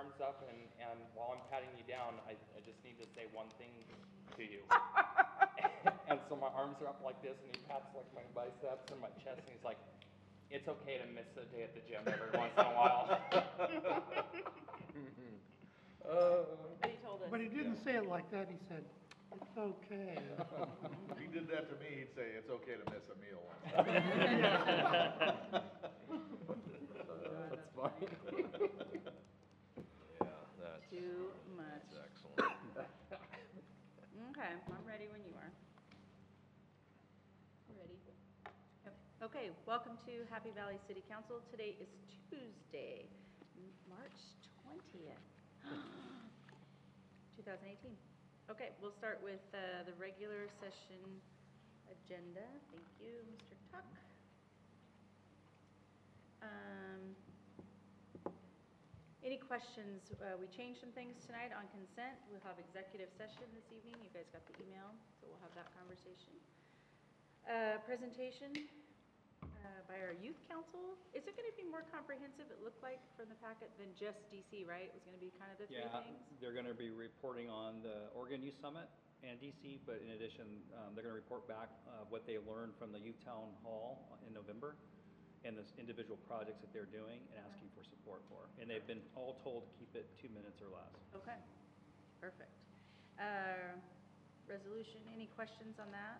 arms up, and while I'm patting you down, I just need to say one thing to you. And so my arms are up like this, and he pats like my biceps and my chest, and he's like, it's okay to miss a day at the gym every once in a while. But he told us. But he didn't say it like that, he said, it's okay. If he did that to me, he'd say, it's okay to miss a meal once. That's funny. Yeah, that's Too much. excellent. Okay, I'm ready when you are. Ready. Yep. Okay, welcome to Happy Valley City Council. Today is Tuesday, March 20th, 2018. Okay, we'll start with the regular session agenda. Thank you, Mr. Tuck. Any questions? We changed some things tonight on consent. We'll have executive session this evening. You guys got the email, so we'll have that conversation. Presentation by our youth council. Is it going to be more comprehensive, it looked like, from the packet than just DC, right? It was going to be kind of the three things? They're going to be reporting on the Oregon Youth Summit and DC, but in addition, they're going to report back what they learned from the Youth Town Hall in November and the individual projects that they're doing and asking for support for. And they've been all told to keep it 2 minutes or less. Okay, perfect. Resolution, any questions on that?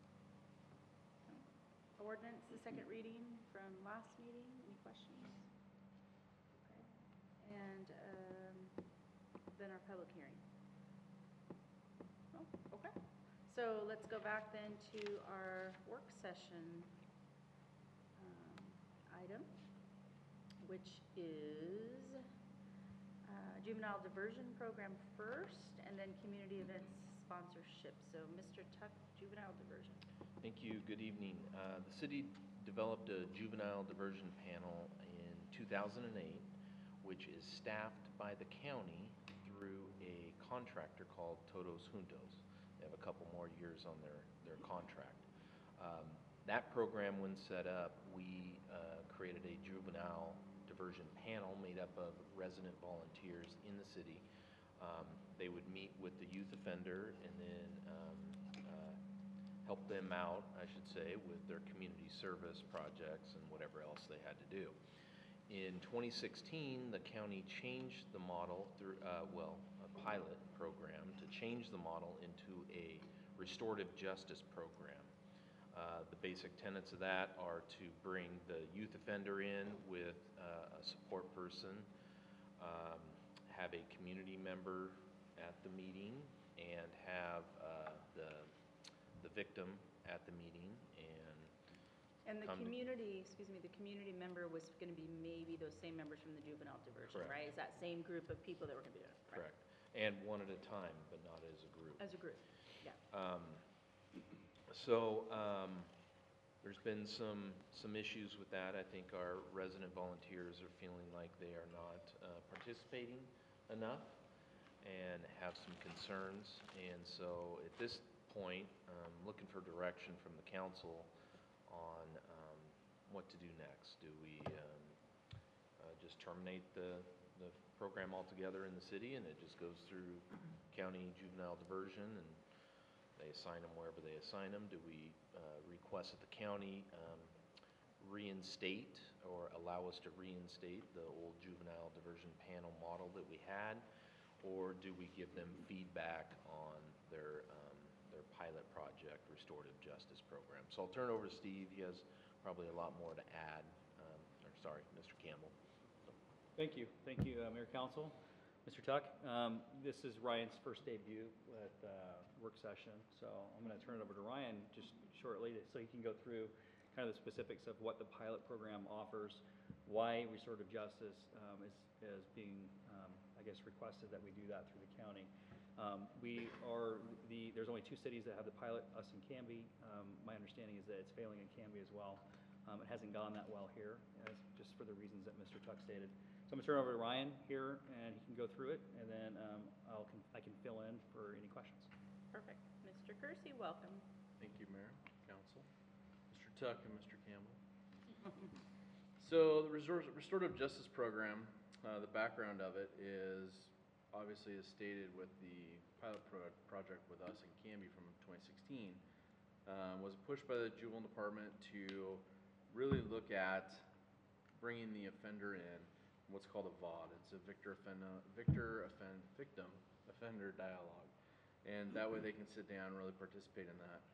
Ordinance, the second reading from last meeting, any questions? Okay. And then our public hearing. Oh, okay. So let's go back then to our work session item, which is juvenile diversion program first, and then community events sponsorship. So Mr. Tuck, juvenile diversion. Thank you. Good evening. The city developed a juvenile diversion panel in 2008, which is staffed by the county through a contractor called Todos Juntos. They have a couple more years on their contract. That program, when set up, we created a juvenile diversion panel made up of resident volunteers in the city. They would meet with the youth offender and then help them out, I should say, with their community service projects and whatever else they had to do. In 2016, the county changed the model through, a pilot program to change the model into a restorative justice program. The basic tenets of that are to bring the youth offender in with a support person, have a community member at the meeting, and have the victim at the meeting. And the community, the community member was going to be maybe those same members from the juvenile diversion, Correct. right? Is that same group of people that we're going to be doing? Right. Correct. And one at a time, but not as a group. As a group, yeah. There's been some issues with that. I think our resident volunteers are feeling like they are not participating enough and have some concerns. And so at this point, looking for direction from the council on what to do next. Do we just terminate the program altogether in the city and it just goes through county juvenile diversion and they assign them wherever they assign them? Do we request that the county reinstate or allow us to reinstate the old juvenile diversion panel model that we had? Or do we give them feedback on their pilot project, Restorative Justice Program? So I'll turn it over to Steve. He has probably a lot more to add. Mr. Campbell. Thank you, Mayor Council. Mr. Tuck, this is Ryan's first debut at work session, so I'm going to turn it over to Ryan just shortly so he can go through kind of the specifics of what the pilot program offers, why restorative justice is being, I guess, requested that we do that through the county. There's only 2 cities that have the pilot, us and Canby. My understanding is that it's failing in Canby as well. It hasn't gone that well here, just for the reasons that Mr. Tuck stated. So I'm going to turn it over to Ryan here, and he can go through it, and then I can fill in for any questions. Perfect. Mr. Kersey, welcome. Thank you, Mayor, Council, Mr. Tuck, and Mr. Campbell. So the Restorative Justice Program The background of it is, obviously as stated with the pilot project with us in Canby from 2016, was pushed by the juvenile department to really look at bringing the offender in, what's called a VOD. It's a victim offender dialogue. And that way they can sit down and really participate in that.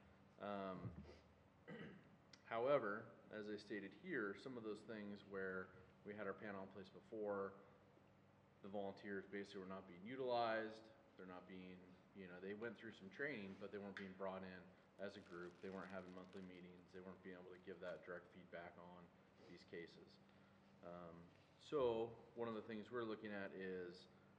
However, as I stated here, some of those things where we had our panel in place before, the volunteers basically were not being utilized, they're not being, they went through some training, but they weren't being brought in as a group, they weren't having monthly meetings, they weren't being able to give that direct feedback on these cases. So one of the things we're looking at is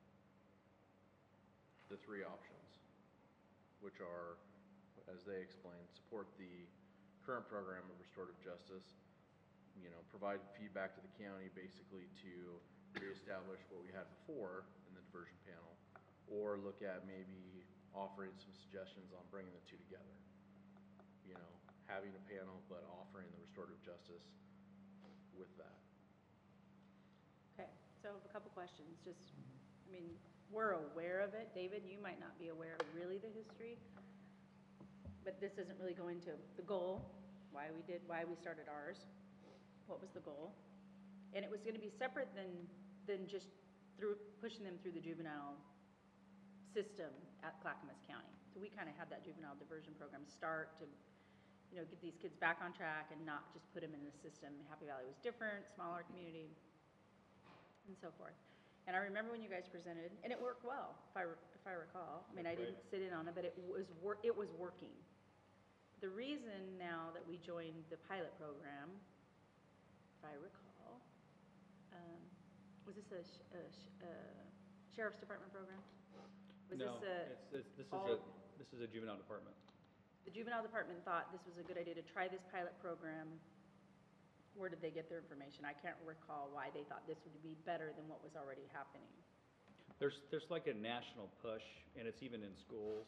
the 3 options, which are, as they explained, support the current program of restorative justice, provide feedback to the county basically to reestablish what we had before in the diversion panel, or look at maybe offering some suggestions on bringing the 2 together. Having a panel, but offering the restorative justice with that. Okay, so I have a couple questions, we're aware of it. David, you might not be aware of really the history, but this doesn't really go into the goal, why we started ours, what was the goal. And it was gonna be separate than just pushing them through the juvenile system at Clackamas County. So we kind of had that juvenile diversion program start to, get these kids back on track and not just put them in the system. Happy Valley was different, smaller community, and so forth. And I remember when you guys presented, and it worked well, if I recall. I didn't sit in on it, but it was working. The reason now that we joined the pilot program, if I recall, was this a sheriff's department program? No, this is a juvenile department. The juvenile department thought this was a good idea to try this pilot program. Where did they get their information? I can't recall why they thought this would be better than what was already happening. There's like a national push, and it's even in schools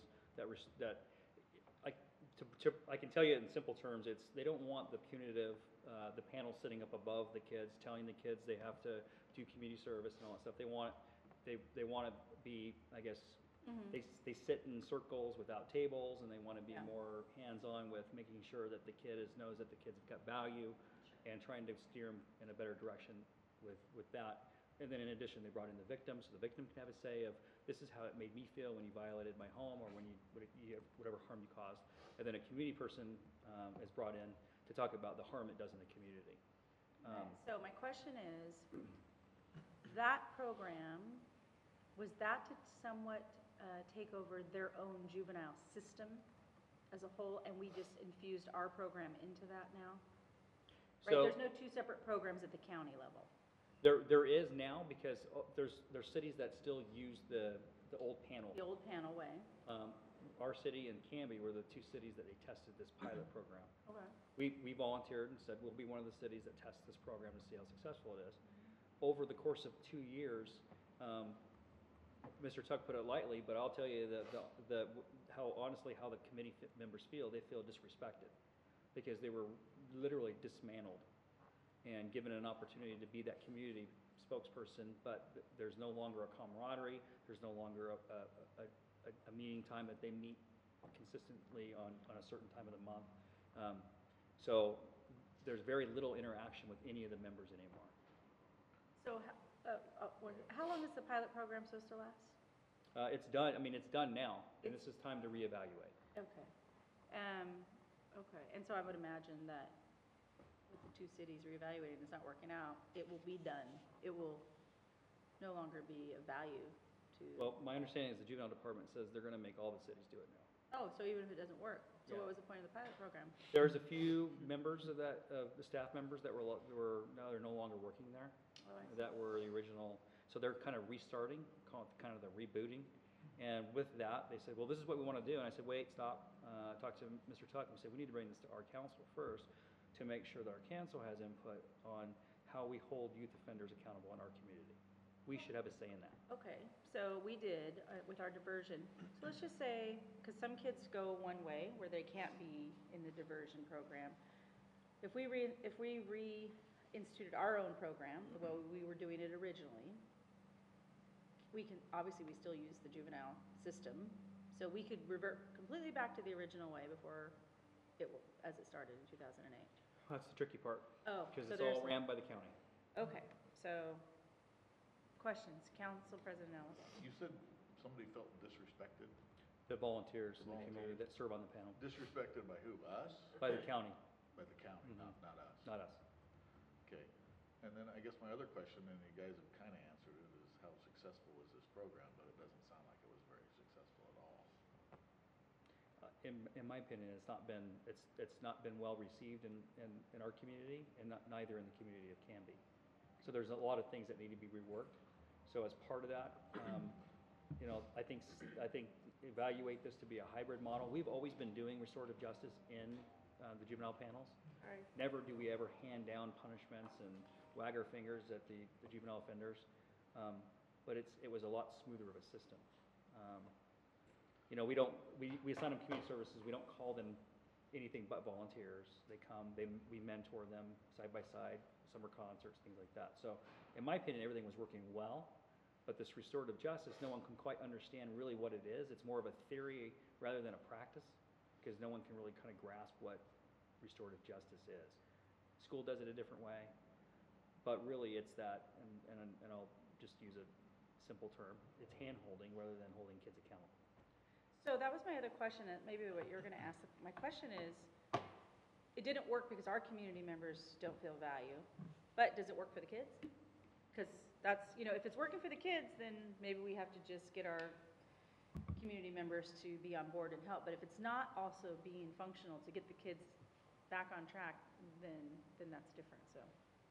I can tell you in simple terms, they don't want the punitive, the panel sitting up above the kids, telling the kids they have to do community service and all that stuff. They want to be, I guess, they sit in circles without tables, and they want to be more hands-on with making sure that the kid knows that the kids have got value, and trying to steer them in a better direction with that. And then in addition, they brought in the victim, so the victim can have a say of, this is how it made me feel when you violated my home, or when whatever harm you caused. And then a community person is brought in to talk about the harm it does in the community. So my question is, that program, was that to somewhat take over their own juvenile system as a whole, and we just infused our program into that now? Right, So there's no 2 separate programs at the county level. there is now, because there's cities that still use the old panel. The old panel way. Our city and Canby were the 2 cities that they tested this pilot program. Okay. We volunteered and said, we'll be one of the cities that tests this program to see how successful it is. Over the course of 2 years, Mr. Tuck put it lightly, but I'll tell you how the committee members feel. They feel disrespected because they were literally dismantled and given an opportunity to be that community spokesperson, but there's no longer a camaraderie. There's no longer a meeting time that they meet consistently on a certain time of the month. So there's very little interaction with any of the members anymore. So how long is the pilot program supposed to last? It's done. It's done now, and this is time to reevaluate. Okay. Okay, and so I would imagine that with the 2 cities reevaluating, it's not working out, it will be done. It will no longer be of value to... Well, my understanding is the juvenile department says they're going to make all the cities do it now. Oh, so even if it doesn't work, so Yeah. what was the point of the pilot program? There's a few members of the staff members that were now they're no longer working there. Oh, I see. That were the original, so they're kind of restarting, call it kind of the rebooting. And with that, they said, well, this is what we want to do. And I said, wait, stop. I talked to Mr. Tuck and said, we need to bring this to our council first to make sure that our council has input on how we hold youth offenders accountable in our community. We should have a say in that. Okay, so we did with our diversion. So let's just say, because some kids go one way where they can't be in the diversion program. If we reinstituted our own program, the way we were doing it originally, we can, obviously, we still use the juvenile system, so we could revert completely back to the original way before as it started in 2008. That's the tricky part, Oh, because so it's all there's, ran by the county. okay, so, questions, Council President Ellis? You said somebody felt disrespected? The volunteers The in the community that serve on the panel, Disrespected by who? Us? by the county, By the county, Mhm. not us. not us. Okay. And then I guess my other question, and you guys have kind of answered it, is how successful was this program? But it doesn't sound like it was very successful at all. In my opinion, it's not been well received in our community, and neither in the community of Canby. So there's a lot of things that need to be reworked. So as part of that, you know, I think evaluate this to be a hybrid model. We've always been doing restorative justice in the juvenile panels. Right. Never do we ever hand down punishments and wag our fingers at the juvenile offenders. But it was a lot smoother of a system. You know, we assign them community services. We don't call them anything but volunteers. They come, we mentor them side by side, summer concerts, things like that. So in my opinion, everything was working well. But this restorative justice, no one can quite understand really what it is. It's more of a theory rather than a practice, because no one can really kind of grasp what restorative justice is. School does it a different way, but really it's that, and I'll just use a simple term, it's hand-holding rather than holding kids accountable. So that was my other question, and maybe what you're gonna ask. My question is, it didn't work because our community members don't feel value, but does it work for the kids? Because that's, you know, if it's working for the kids, then maybe we have to just get our community members to be on board and help. But if it's not also being functional to get the kids back on track, then that's different, so.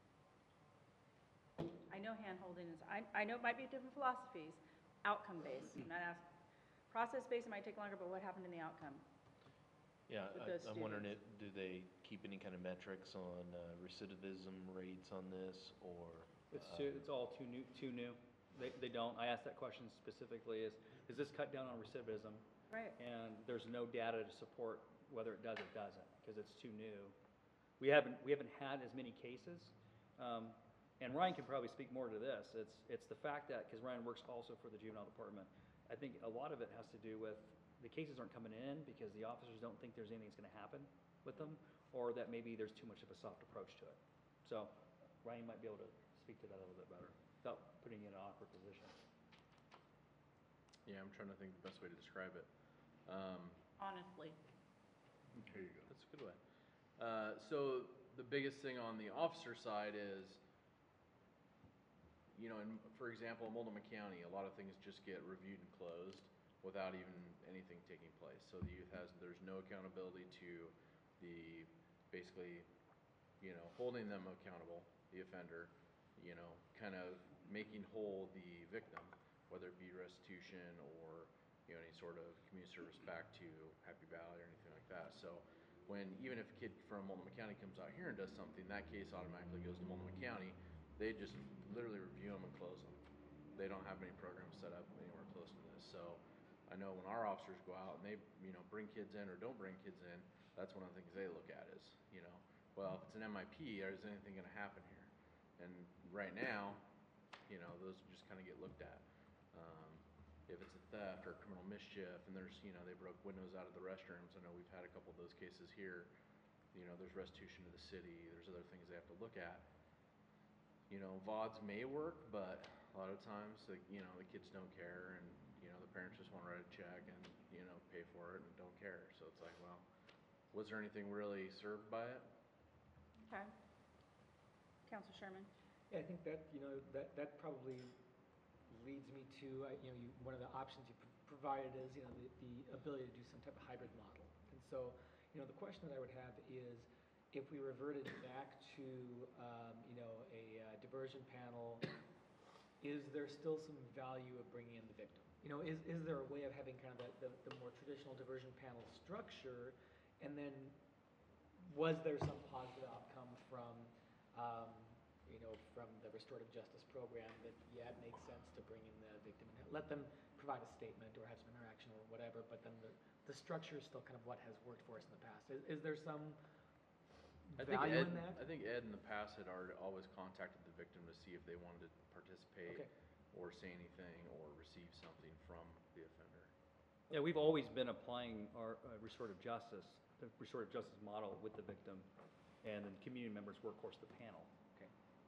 I know hand-holding is, I know it might be different philosophies, outcome-based. I'm not asking, process-based, it might take longer, but what happened in the outcome? Yeah, With those I'm wondering, students. do they keep any kind of metrics on recidivism rates on this, or? It's all too new. They don't. I asked that question specifically, is this cut down on recidivism? Right. And there's no data to support whether it does or doesn't, because it's too new. We haven't had as many cases, and Ryan can probably speak more to this. It's the fact that, because Ryan works also for the juvenile department, I think a lot of it has to do with the cases aren't coming in because the officers don't think there's anything that's going to happen with them, or that maybe there's too much of a soft approach to it. So Ryan might be able to speak to that a little bit better without putting you in an awkward position. Yeah, I'm trying to think the best way to describe it. Honestly. Here you go. That's a good way. So the biggest thing on the officer side is, you know, for example, in Multnomah County, a lot of things just get reviewed and closed without even anything taking place. So the youth there's no accountability to the, basically, you know, holding them accountable, the offender, you know, kind of making whole the victim, whether it be restitution or, you know, any sort of community service back to Happy Valley or anything like that. So even if a kid from Multnomah County comes out here and does something, that case automatically goes to Multnomah County. They just literally review them and close them. They don't have any programs set up anywhere close to this. So I know when our officers go out and they, you know, bring kids in or don't bring kids in, that's one of the things they look at is, you know, well, if it's an MIP, is anything going to happen here? And right now, you know, those just kind of get looked at. If it's a theft or criminal mischief, and there's, you know, they broke windows out of the restrooms. I know we've had a couple of those cases here. You know, there's restitution to the city. There's other things they have to look at. You know, VODs may work, but a lot of times, you know, the kids don't care, and, you know, the parents just want to write a check and, you know, pay for it and don't care. So it's like, well, was there anything really served by it? Okay. Counselor Sherman? Yeah, I think that, you know, that probably leads me to, you know, one of the options you provided is, you know, the ability to do some type of hybrid model. And so, you know, the question that I would have is, if we reverted back to, you know, a diversion panel, is there still some value of bringing in the victim? You know, is there a way of having kind of the more traditional diversion panel structure, and then was there some positive outcome from, you know, from the restorative justice program that, yeah, it makes sense to bring in the victim and let them provide a statement or have some interaction or whatever, but then the structure is still kind of what has worked for us in the past. Is there some value in that? I think Ed in the past had always contacted the victim to see if they wanted to participate. Okay. or say anything or receive something from the offender. Yeah, we've always been applying our restorative justice, the restorative justice model with the victim, and then community members were, of course, the panel. Okay.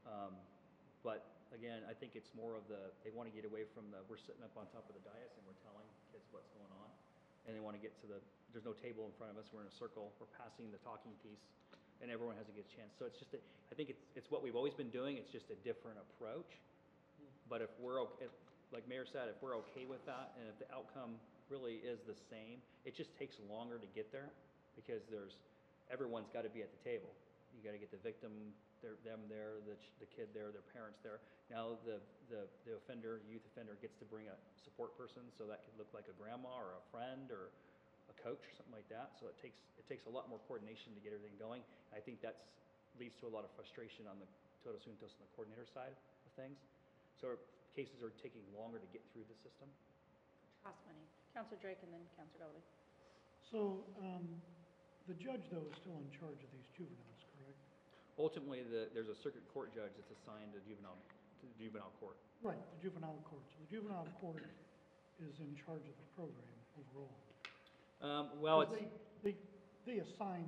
But again, I think it's more of they want to get away from we're sitting up on top of the dais and we're telling kids what's going on. And they want to get there's no table in front of us, we're in a circle, we're passing the talking piece, and everyone has a good chance. So it's just, I think it's what we've always been doing, it's just a different approach. But if we're, like Mayor said, if we're okay with that, and if the outcome really is the same, it just takes longer to get there, because everyone's got to be at the table. You got to get the victim, them there, the kid there, their parents there. Now the offender, youth offender, gets to bring a support person, so that could look like a grandma or a friend or a coach or something like that. So it takes a lot more coordination to get everything going. I think leads to a lot of frustration on the Todos Juntos and the coordinator side of things. So cases are taking longer to get through the system. Cost money. Counselor Drake and then Counselor Galloway. So, the judge, though, is still in charge of these juveniles, correct? Ultimately, there's a circuit court judge that's assigned to the juvenile court. Right, the juvenile court. So the juvenile court is in charge of the program overall. Well, 'Cause they assign,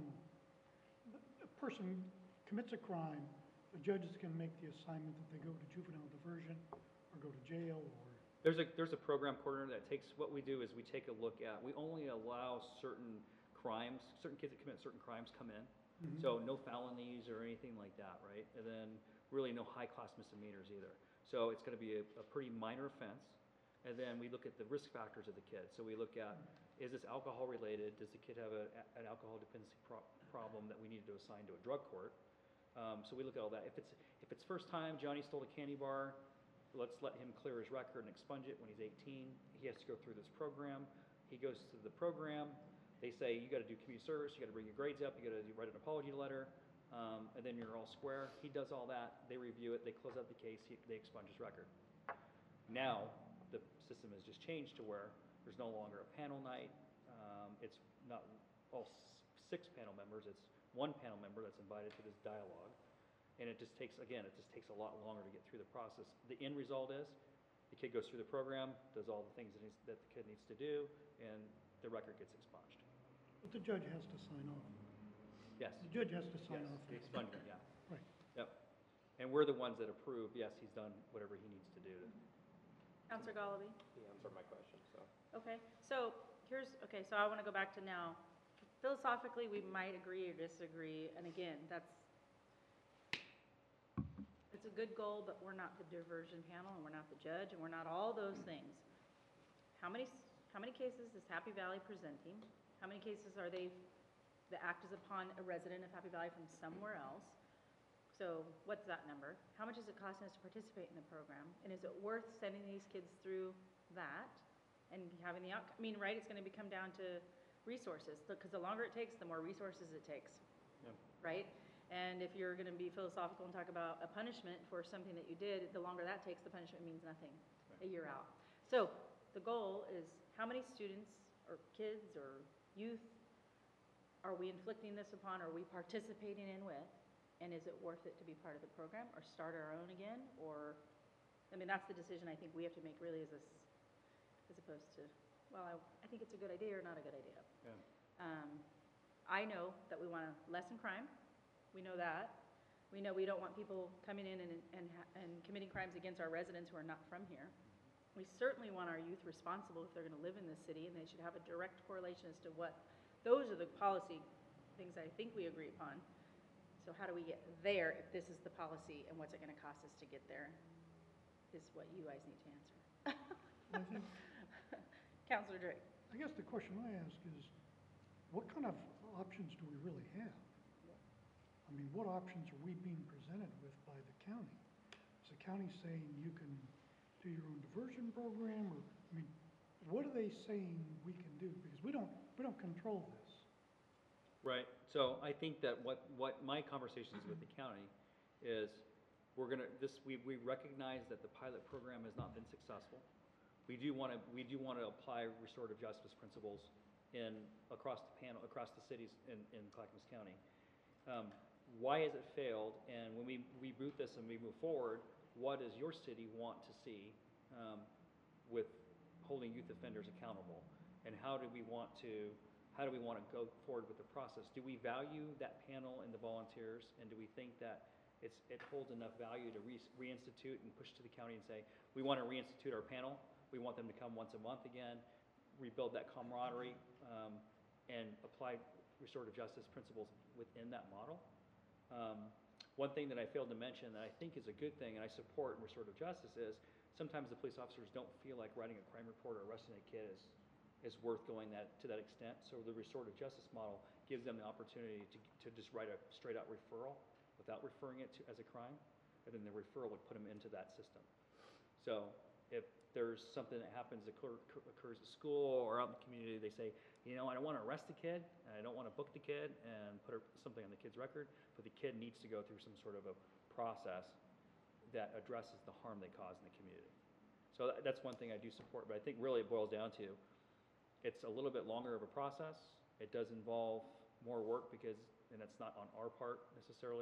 a person commits a crime, the judges can make the assignment that they go to juvenile diversion or go to jail or, there's a program coordinator that what we do is we take a look at, we only allow certain kids that commit certain crimes come in. Mhm. So no felonies or anything like that, right? And then really no high-class misdemeanors either. So it's going to be a pretty minor offense. And then we look at the risk factors of the kid. So we look at, is this alcohol related? Does the kid have an alcohol dependency problem that we need to assign to a drug court? So we look at all that. If it's first time Johnny stole a candy bar, let's let him clear his record and expunge it when he's 18. He has to go through this program. He goes to the program. They say, you got to do community service, you got to bring your grades up, you got to write an apology letter, and then you're all square. He does all that. They review it. They close out the case. They expunge his record. Now, the system has just changed to where there's no longer a panel night. It's not all 6 panel members. It's 1 panel member that's invited to this dialogue. And it just takes a lot longer to get through the process. The end result is the kid goes through the program, does all the things that the kid needs to do, and the record gets expunged. but the judge has to sign off. Yes. The judge has to sign Yes, off. the expungement, yeah. Right. Yep. And we're the ones that approve, yes, he's done whatever he needs to do. Counselor Galloway. He answered my question, so. Okay, so so I want to go back to now. Philosophically, we might agree or disagree, and again, it's a good goal, but we're not the diversion panel, and we're not the judge, and we're not all those things. How many cases is Happy Valley presenting? How many cases are the act is upon a resident of Happy Valley from somewhere else? So what's that number? How much is it costing us to participate in the program? And is it worth sending these kids through that and having the outcome? I mean, right, it's going to come down to resources, because the longer it takes, the more resources it takes, Yep. right? And if you're going to be philosophical and talk about a punishment for something that you did, the longer that takes, the punishment means nothing a year out. So the goal is how many students or kids or youth are we inflicting this upon, are we participating in with? And is it worth it to be part of the program or start our own again? Or, I mean, that's the decision I think we have to make really as opposed to, well, I think it's a good idea or not a good idea. Yeah. I know that we want to lessen crime. We know that. We know we don't want people coming in and committing crimes against our residents who are not from here. We certainly want our youth responsible if they're going to live in this city, and they should have a direct correlation as to what, those are the policy things I think we agree upon. So how do we get there if this is the policy, and what's it going to cost us to get there is what you guys need to answer. I think, Counselor Drake. I guess the question I ask is, what kind of options do we really have? I mean, what options are we being presented with by the county? Is the county saying you can do your own diversion program, or, I mean, what are they saying we can do? Because we don't control this. Right. So I think that what my conversations with the county is, we recognize that the pilot program has not been successful. We do want to apply restorative justice principles across the cities in Clackamas County. Why has it failed? And when we reboot this and we move forward, what does your city want to see with holding youth offenders accountable? And how do we want to go forward with the process? Do we value that panel and the volunteers, and do we think that it holds enough value to reinstitute and push to the county and say, we want to reinstitute our panel, we want them to come once a month again, rebuild that camaraderie, and apply restorative justice principles within that model? One thing that I failed to mention that I think is a good thing, and I support in restorative justice, is sometimes the police officers don't feel like writing a crime report or arresting a kid is worth going to that extent. So the restorative justice model gives them the opportunity to just write a straight out referral without referring it to as a crime, and then the referral would put them into that system. So if there's something that happens that occurs at school or out in the community, they say, I don't want to arrest the kid, and I don't want to book the kid and put something on the kid's record, but the kid needs to go through some sort of a process that addresses the harm they cause in the community. So that's one thing I do support, but I think really it boils down to, it's a little bit longer of a process. It does involve more work and it's not on our part necessarily,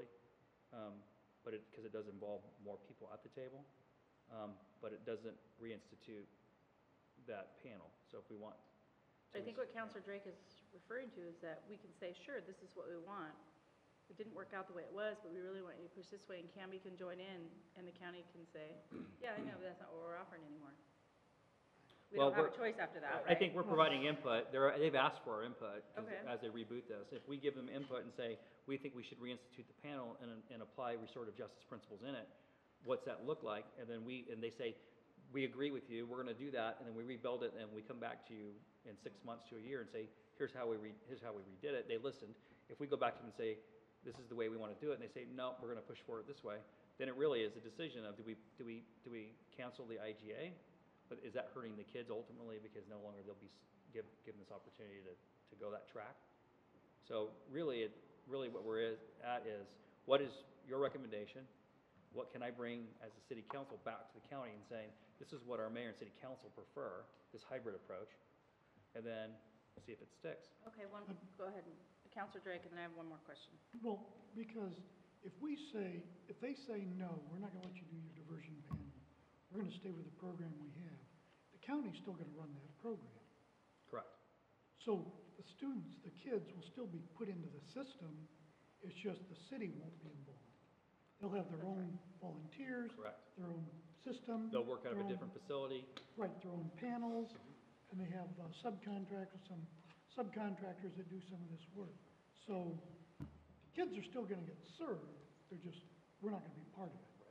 but because it does involve more people at the table, but it doesn't reinstitute that panel. So if we want to. I think what Counselor Drake is referring to is that we can say, sure, this is what we want. It didn't work out the way it was, but we really want you to push this way, and Canby can join in, and the county can say, yeah, I know, but that's not what we're offering anymore. We Well, don't have a choice after that, I right? think we're providing input. They've asked for our input 'cause Okay. as they reboot this. If we give them input and say, we think we should reinstitute the panel and apply restorative justice principles in it, what's that look like? And then they say, we agree with you, we're going to do that, and then we rebuild it, and we come back to you in 6 months to a year and say, here's how we redid it. They listened. If we go back to them and say, this is the way we want to do it, and they say, no, we're going to push forward this way, then it really is a decision of do we cancel the IGA? But is that hurting the kids ultimately, because no longer they'll be given this opportunity to go that track? So really what we're at is, what is your recommendation? What can I bring as a city council back to the county and saying, this is what our mayor and city council prefer, this hybrid approach, and then see if it sticks. Okay, go ahead, Counselor Drake, and then I have one more question. Well, because if they say, no, we're not gonna let you do your diversion panel, we're gonna stay with the program we have, the county's still gonna run that program. Correct. So the students, the kids will still be put into the system, it's just the city won't be involved. They'll have their own volunteers. Correct. Their own system. They'll work out of a their own- different facility. Right, their own panels, and they have some subcontractors that do some of this work. So the kids are still gonna get served, we're not gonna be part of it.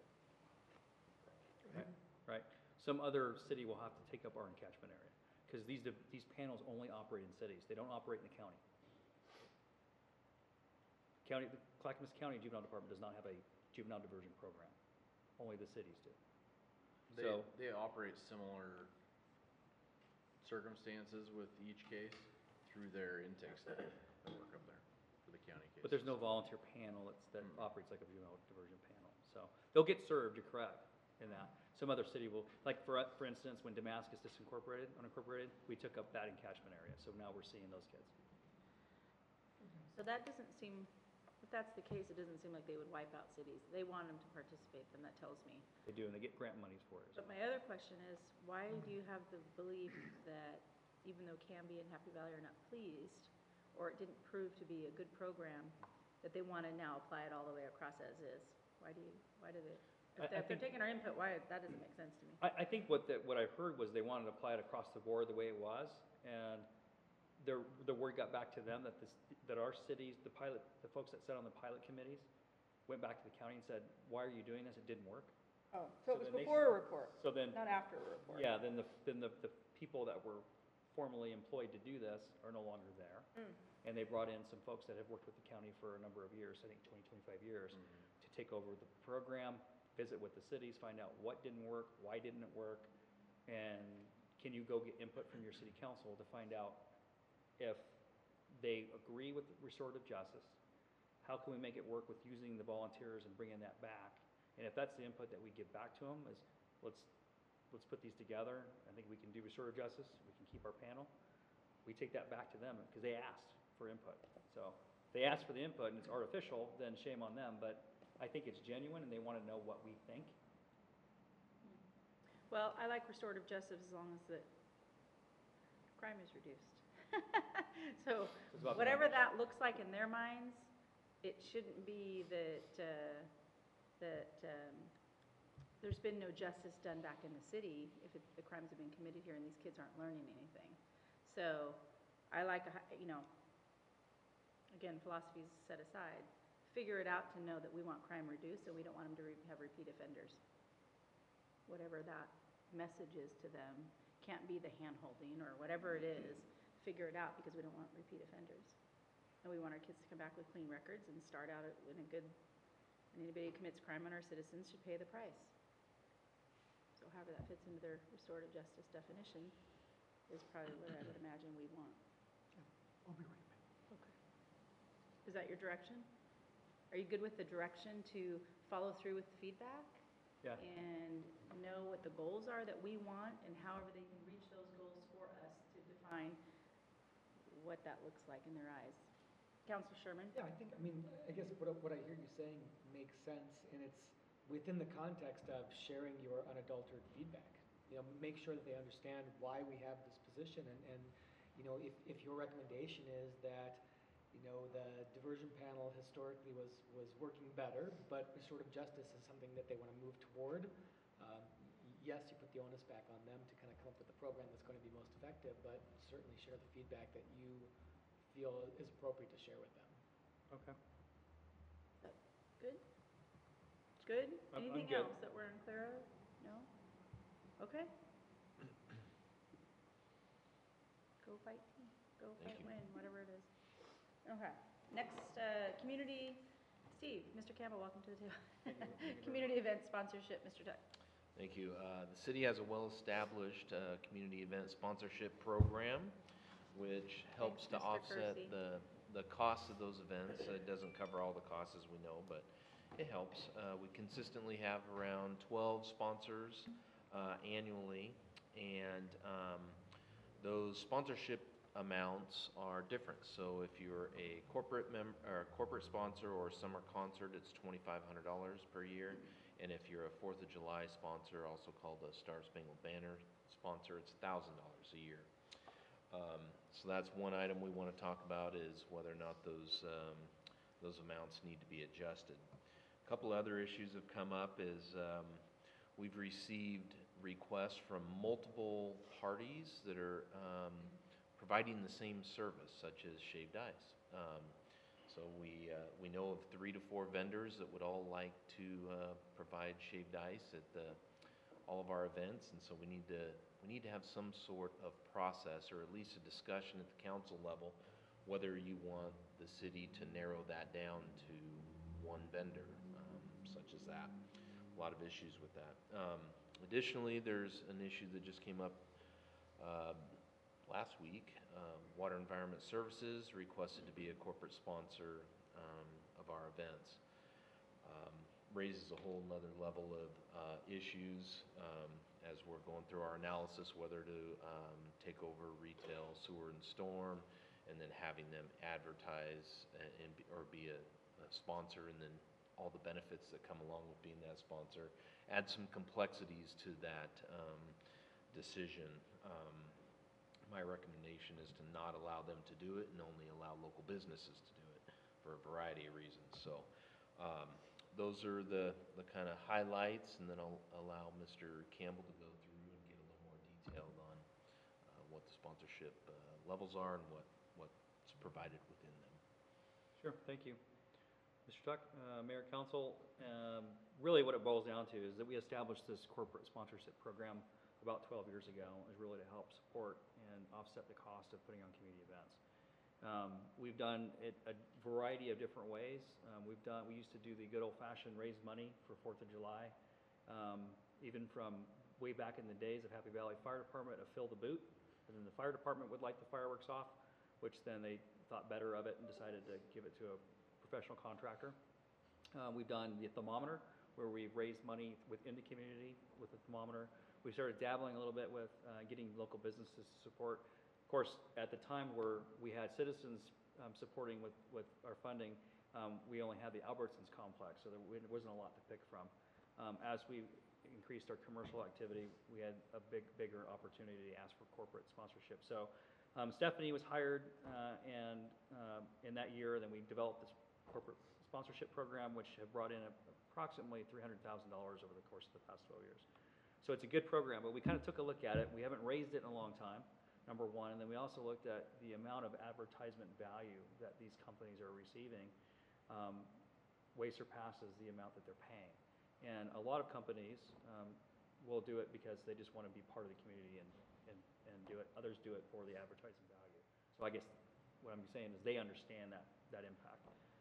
Right. Some other city will have to take up our encatchment area, because these panels only operate in cities. They don't operate in the county. The Clackamas County Juvenile Department does not have a juvenile diversion program. Only the cities do. They operate similar circumstances with each case through their intake staff that work up there for the county cases. But there's no volunteer panel that operates like a juvenile diversion panel. So they'll get served, you're correct in that. Some other city will, like for instance, when Damascus unincorporated, we took up that encatchment area. So now we're seeing those kids. So that doesn't seem, if that's the case, it doesn't seem like they would wipe out cities. They want them to participate, then that tells me. They do, and they get grant monies for it. But my other question is, why do you have the belief that even though Canby and Happy Valley are not pleased, or it didn't prove to be a good program, that they want to now apply it all the way across as is? Why do they? If they're taking our input, why, that doesn't make sense to me. I think what I heard was they wanted to apply it across the board the way it was, and the word got back to them that our cities, the folks that sat on the pilot committees, went back to the county and said, why are you doing this? It didn't work. Oh, so it was then they- before a report, So then, not after a report? yeah, then the people that were formally employed to do this are no longer there. And they brought in some folks that have worked with the county for a number of years, I think 20, 25 years, to take over the program, visit with the cities, find out what didn't work, why didn't it work, and can you go get input from your city council to find out if they agree with restorative justice, how can we make it work with using the volunteers and bringing that back? And if that's the input that we give back to them, is let's put these together. I think we can do restorative justice, we can keep our panel. We take that back to them because they asked for input. So if they asked for the input and it's artificial, then shame on them, but I think it's genuine and they want to know what we think. Well, I like restorative justice as long as the crime is reduced. So It's about the whatever numbers. that looks like in their minds, it shouldn't be that there's been no justice done back in the city if the crimes have been committed here and these kids aren't learning anything. So I like, again, philosophies set aside, figure it out to know that we want crime reduced and we don't want them to have repeat offenders. Whatever that message is to them, can't be the hand-holding or whatever it is, figure it out because we don't want repeat offenders. And we want our kids to come back with clean records and start out in a good, and anybody who commits crime on our citizens should pay the price. So however that fits into their restorative justice definition is probably what I would imagine we want. I'll be right back. Okay. Is that your direction? Are you good with the direction to follow through with the feedback? Yeah. And know what the goals are that we want and however they can reach those goals for us to define what that looks like in their eyes. Counselor Sherman? Yeah, I mean, I guess what I hear you saying makes sense, and it's within the context of sharing your unadulterated feedback. You know, make sure that they understand why we have this position, and you know, if your recommendation is that, you know, the diversion panel historically was working better, but restorative justice is something that they want to move toward, yes, you put the onus back on them to kind of come up with the program that's going to be most effective, but certainly share the feedback that you feel is appropriate to share with them. Okay. Good? Good? I'm Anything good. else that we're unclear of? No? Okay. Go fight team, go Thank fight you. win, whatever it is. Okay, next, community, Steve, Mr. Campbell, welcome to the table. Thank you very much. Community event sponsorship, Mr. Tuck. Thank you. The city has a well-established community event sponsorship program, which helps to Mr. offset Kersey. the costs of those events. It doesn't cover all the costs, as we know, but it helps. We consistently have around 12 sponsors annually, and those sponsorship amounts are different. So if you're a corporate corporate sponsor or summer concert, it's $2,500 per year. And if you're a 4th of July sponsor, also called a Star Spangled Banner sponsor, it's $1,000 a year. So that's one item we want to talk about, is whether or not those amounts need to be adjusted. A couple other issues have come up is we've received requests from multiple parties that are providing the same service, such as shaved ice. So we know of 3 to 4 vendors that would all like to provide shaved ice at all of our events, and so we need to have some sort of process, or at least a discussion at the council level, whether you want the city to narrow that down to one vendor, such as that. A lot of issues with that. Additionally, there's an issue that just came up last week. Water Environment Services requested to be a corporate sponsor of our events. Raises a whole nother level of issues as we're going through our analysis, whether to take over retail, sewer, and storm, and then having them advertise or be a sponsor, and then all the benefits that come along with being that sponsor. Add some complexities to that decision. My recommendation is to not allow them to do it and only allow local businesses to do it for a variety of reasons. So those are the kind of highlights, and then I'll allow Mr. Campbell to go through and get a little more detailed on what the sponsorship levels are and what's provided within them. Sure, thank you. Mr. Tuck, Mayor, Council, really what it boils down to is that we established this corporate sponsorship program about 12 years ago, is really to help support and offset the cost of putting on community events. We've done it a variety of different ways. We used to do the good old-fashioned raise money for 4th of July, even from way back in the days of Happy Valley Fire Department, of Fill the Boot, and then the fire department would light the fireworks off, which then they thought better of it and decided to give it to a professional contractor. We've done the thermometer, where we've raised money within the community with the thermometer. We started dabbling a little bit with getting local businesses to support. Of course, at the time where we had citizens supporting with our funding, we only had the Albertsons complex, so there wasn't a lot to pick from. As we increased our commercial activity, we had a bigger opportunity to ask for corporate sponsorship. So Stephanie was hired in that year, then we developed this corporate sponsorship program, which have brought in approximately $300,000 over the course of the past 12 years. So it's a good program, but we kind of took a look at it. We haven't raised it in a long time, number one, and then we also looked at the amount of advertisement value that these companies are receiving way surpasses the amount that they're paying. And a lot of companies will do it because they just want to be part of the community and do it. Others do it for the advertising value. So I guess what I'm saying is they understand that impact.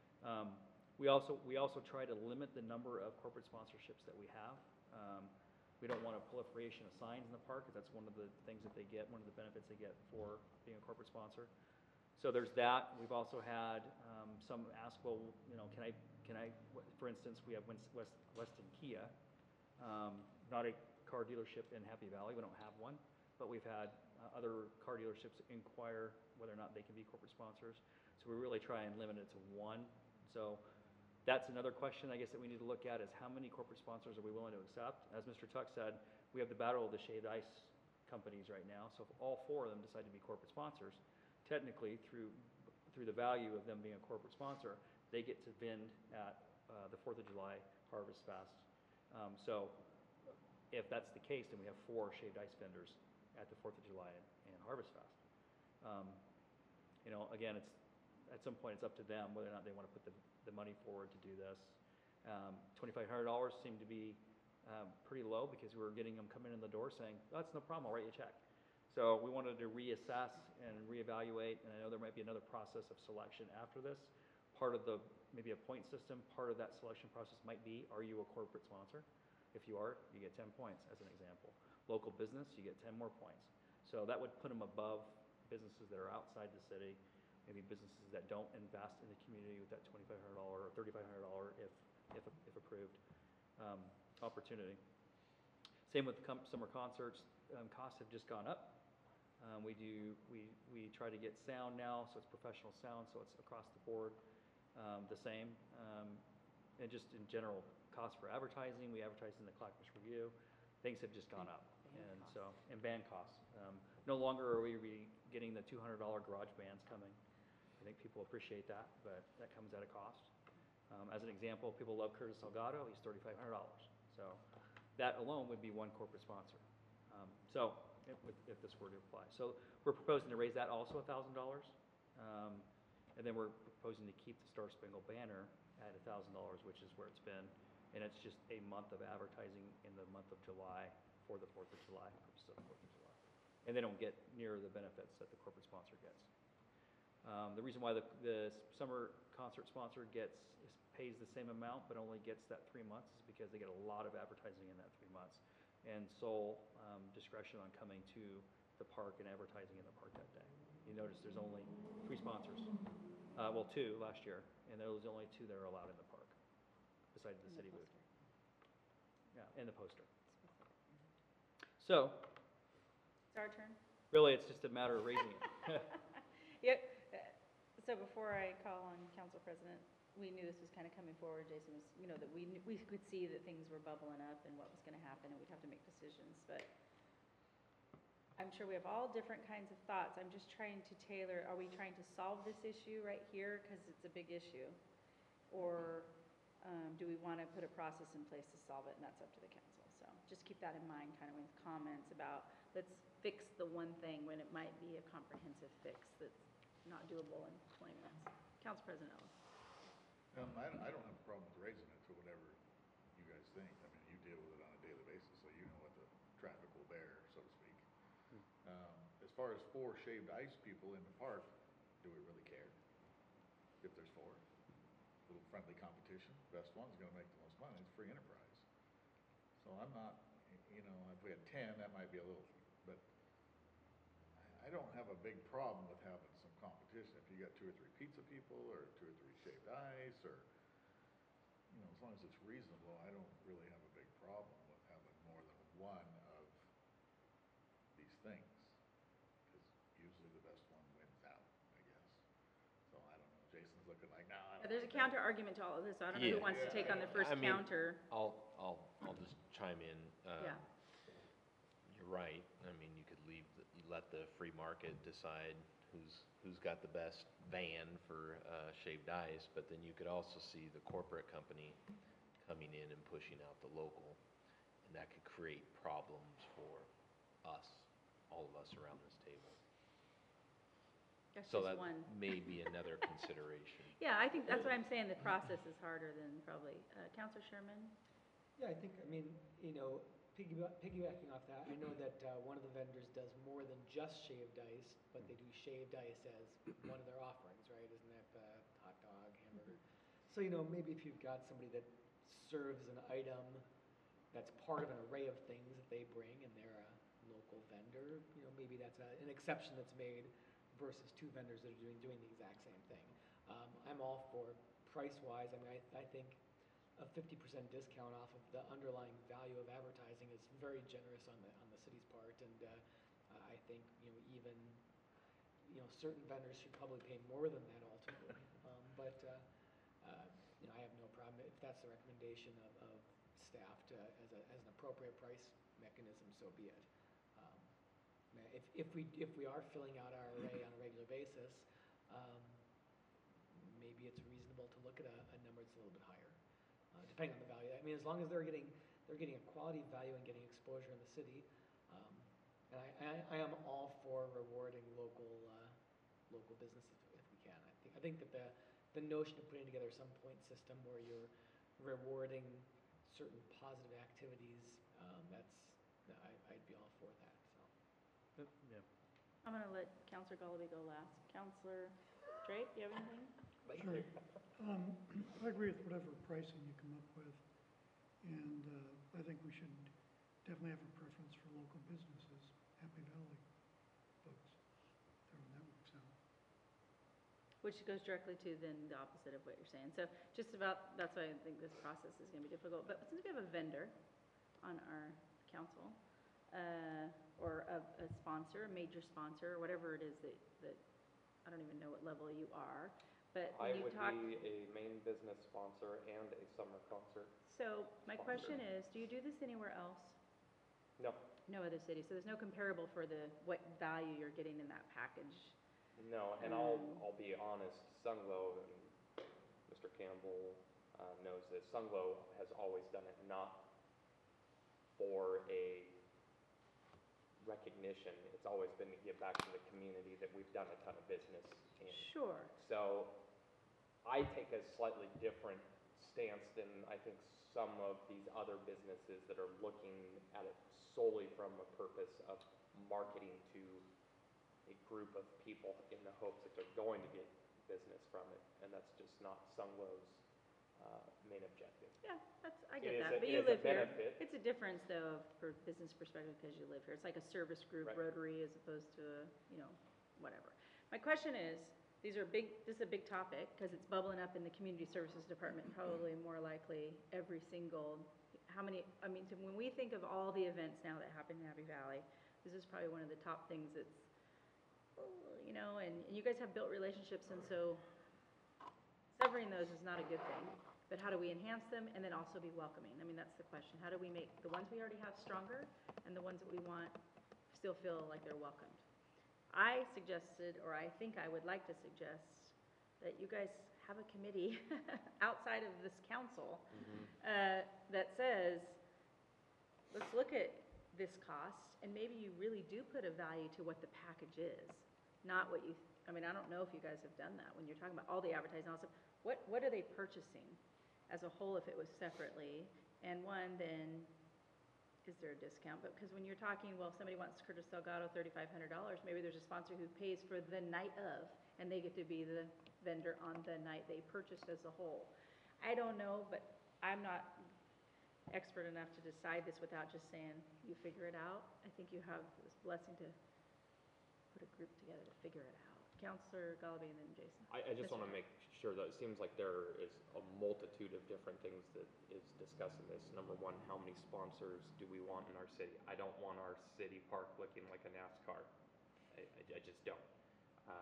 We also try to limit the number of corporate sponsorships that we have. We don't want a proliferation of signs in the park, because that's one of the things that they get, one of the benefits they get for being a corporate sponsor. So there's that. We've also had some ask, well, you know, can I, for instance, we have Weston Kia, not a car dealership in Happy Valley. We don't have one, but we've had other car dealerships inquire whether or not they can be corporate sponsors. So we really try and limit it to one. So that's another question, I guess, that we need to look at, is how many corporate sponsors are we willing to accept? As Mr. Tuck said, we have the battle of the shaved ice companies right now. So if all four of them decide to be corporate sponsors, technically through the value of them being a corporate sponsor, they get to vend at the 4th of July Harvest Fest. So if that's the case, then we have 4 shaved ice vendors at the 4th of July and Harvest Fest. You know, again, it's at some point it's up to them whether or not they want to put the money forward to do this. $2,500 seemed to be pretty low, because we were getting them coming in the door saying, oh, that's no problem, I'll write you a check. So we wanted to reassess and reevaluate, and I know there might be another process of selection after this. Part of maybe a point system, part of that selection process might be, are you a corporate sponsor? If you are, you get 10 points, as an example. Local business, you get 10 more points. So that would put them above businesses that are outside the city, maybe businesses that don't invest in the community with that $2,500 or $3,500 if approved opportunity. Same with summer concerts. Costs have just gone up. We try to get sound now, so it's professional sound, so it's across the board the same. And just in general, costs for advertising, we advertise in the Clackamas Review. Things have just gone up. And band costs. No longer are we getting the $200 garage bands coming. I think people appreciate that, but that comes at a cost. As an example, people love Curtis Salgado. He's $3,500. So that alone would be one corporate sponsor. So if this were to apply. So we're proposing to raise that also $1,000. And then we're proposing to keep the Star Spangled Banner at $1,000, which is where it's been. And it's just a month of advertising in the month of July for the 4th of July, purposes of the 4th of July. And they don't get near the benefits that the corporate sponsor gets. The reason why the summer concert sponsor pays the same amount but only gets that 3 months is because they get a lot of advertising in that 3 months, and sole discretion on coming to the park and advertising in the park that day. You notice there's only 3 sponsors, well, 2 last year, and there was only 2 that are allowed in the park, besides the city booth. Yeah, and the poster. So, It's our turn. really, it's just a matter of raising it. Yep. So before I call on Council President, we knew this was kind of coming forward. Jason was, you know, that we could see that things were bubbling up and what was going to happen, and we'd have to make decisions. But I'm sure we have all different kinds of thoughts. I'm just trying to tailor, are we trying to solve this issue right here because it's a big issue? Or do we want to put a process in place to solve it, and that's up to the council? So just keep that in mind kind of with comments about, let's fix the one thing when it might be a comprehensive fix that's not doable in 20 minutes. Council President Ellis. I don't have a problem with raising it to whatever you guys think. I mean, you deal with it on a daily basis, so you know what the traffic will bear, so to speak. As far as 4 shaved ice people in the park, do we really care? If there's 4, little friendly competition, best one's gonna make the most money, it's free enterprise. So I'm not, you know, if we had 10, that might be a little, but I don't have a big problem with having some competition. If you got 2 or 3 pizza people, or 2 or 3 shaved ice, or, you know, as long as it's reasonable, I don't really have a big problem with having more than one of these things. Because usually the best one wins out, I guess. So I don't know, Jason's looking like, no, I don't There's a like that." counter argument to all of this. So I don't know who wants to take on the first I mean, counter. I'll just chime chime in. Yeah. You're right. I mean, you could you let the free market decide who's got the best van for shaved ice, but then you could also see the corporate company coming in and pushing out the local, and that could create problems for us, all of us around this table. That's So just that one. may be another consideration. Yeah, I think that's what I'm saying, the process is harder than probably, Counselor Sherman? Yeah, I think, I mean, you know, piggybacking off that, I know that one of the vendors does more than just shaved ice, but they do shaved ice as one of their offerings, right? Isn't that hot dog, hamburger? So, you know, maybe if you've got somebody that serves an item that's part of an array of things that they bring and they're a local vendor, you know, maybe that's an exception that's made versus two vendors that are doing the exact same thing. I'm all for price-wise. I mean, I think a 50% discount off of the underlying value of advertising is very generous on the city's part, and I think, you know, even, you know, certain vendors should probably pay more than that ultimately. But you know, I have no problem if that's the recommendation of staff to, as an appropriate price mechanism, so be it. If we are filling out our array on a regular basis, maybe it's reasonable to look at a number that's a little bit higher, depending on the value. I mean, as long as they're getting a quality value and getting exposure in the city, and I am all for rewarding local businesses if we can. I think that the notion of putting together some point system where you're rewarding certain positive activities, I'd be all for that. So. Yeah. I'm gonna let Counselor Gollaby go last. Counselor Drake, you have anything? Sure. I agree with whatever pricing you come up with, and I think we should definitely have a preference for local businesses, Happy Valley folks, however that works out. Which goes directly to then the opposite of what you're saying. So just about, that's why I think this process is gonna be difficult. But since we have a vendor on our council, or a sponsor, a major sponsor, or whatever it is that, I don't even know what level you are, but I when you would talk. be a main business sponsor and a summer concert. So my sponsor. question is, do you do this anywhere else? No, No other city, so there's no comparable for what value you're getting in that package? no, and I'll be honest, Sunglow, and Mr. Campbell knows this, Sunglow has always done it not for a recognition. It's always been to give back to the community that we've done a ton of business in. Sure. So I take a slightly different stance than I think some of these other businesses that are looking at it solely from a purpose of marketing to a group of people in the hopes that they're going to get business from it. And that's just not Sunglow's main objective. Yeah, I It get is that, but it you is a live here. benefit. It's a difference though, for business perspective, because you live here. It's like a service group, Right. Rotary, as opposed to, you know, whatever. My question is, this is a big topic, because it's bubbling up in the community services department, probably more likely every single, so when we think of all the events now that happen in Happy Valley, this is probably one of the top things that's, you know, and you guys have built relationships, and so severing those is not a good thing. But how do we enhance them and then also be welcoming? I mean, that's the question. How do we make the ones we already have stronger and the ones that we want still feel like they're welcomed? I suggested, or I think I would like to suggest, that you guys have a committee outside of this council that says, let's look at this cost, and maybe you really do put a value to what the package is, not what you, I don't know if you guys have done that when you're talking about all the advertising, also, what are they purchasing as a whole if it was separately? And one, then, is there a discount? But because when you're talking, well, if somebody wants Curtis Delgado $3,500, maybe there's a sponsor who pays for the night of, and they get to be the vendor on the night they purchased as a whole. I don't know, but I'm not expert enough to decide this without just saying, you figure it out. I think you have this blessing to put a group together to figure it out. Counselor Gollaby and then Jason. I just Mr. want to make sure that it seems like there is a multitude of different things that is discussed in this. Number one, how many sponsors do we want in our city? I don't want our city park looking like a NASCAR. I just don't.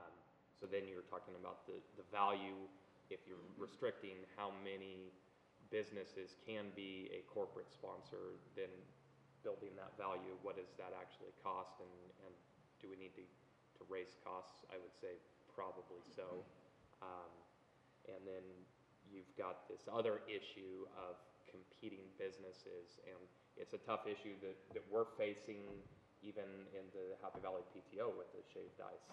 So then you're talking about the value, if you're restricting how many businesses can be a corporate sponsor, then building that value, what does that actually cost, and do we need to raise costs? I would say probably so. And then you've got this other issue of competing businesses, and it's a tough issue that we're facing even in the Happy Valley PTO with the shaved ice.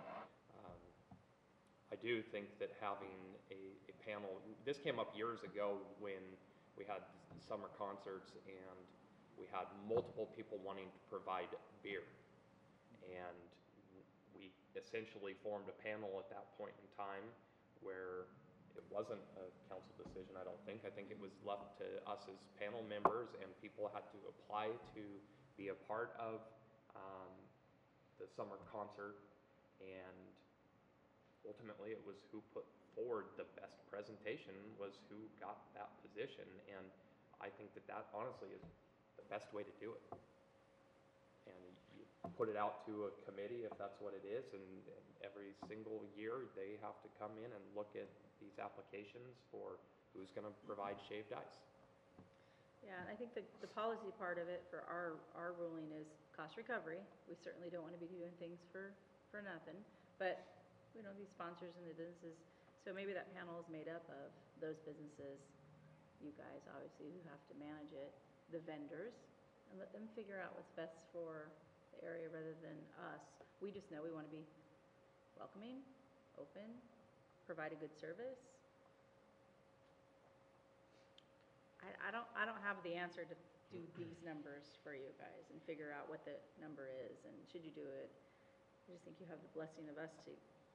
I do think that having a panel, this came up years ago when we had summer concerts and we had multiple people wanting to provide beer. And we essentially formed a panel at that point in time where it wasn't a council decision, I don't think. I think it was left to us as panel members, and people had to apply to be a part of the summer concert, and ultimately it was who put forward the best presentation was who got that position, and I think that honestly is the best way to do it. And you put it out to a committee if that's what it is, and every single year they have to come in and look at these applications for who's going to provide shaved ice. Yeah, and I think the policy part of it for our ruling is cost recovery. We certainly don't want to be doing things for nothing, but we know these sponsors and the businesses, so maybe that panel is made up of those businesses, you guys obviously who have to manage it, the vendors, and let them figure out what's best for the area rather than us. We just know we want to be welcoming, open, provide a good service. I don't have the answer to do these numbers for you guys and figure out what the number is and should you do it. I just think you have the blessing of us to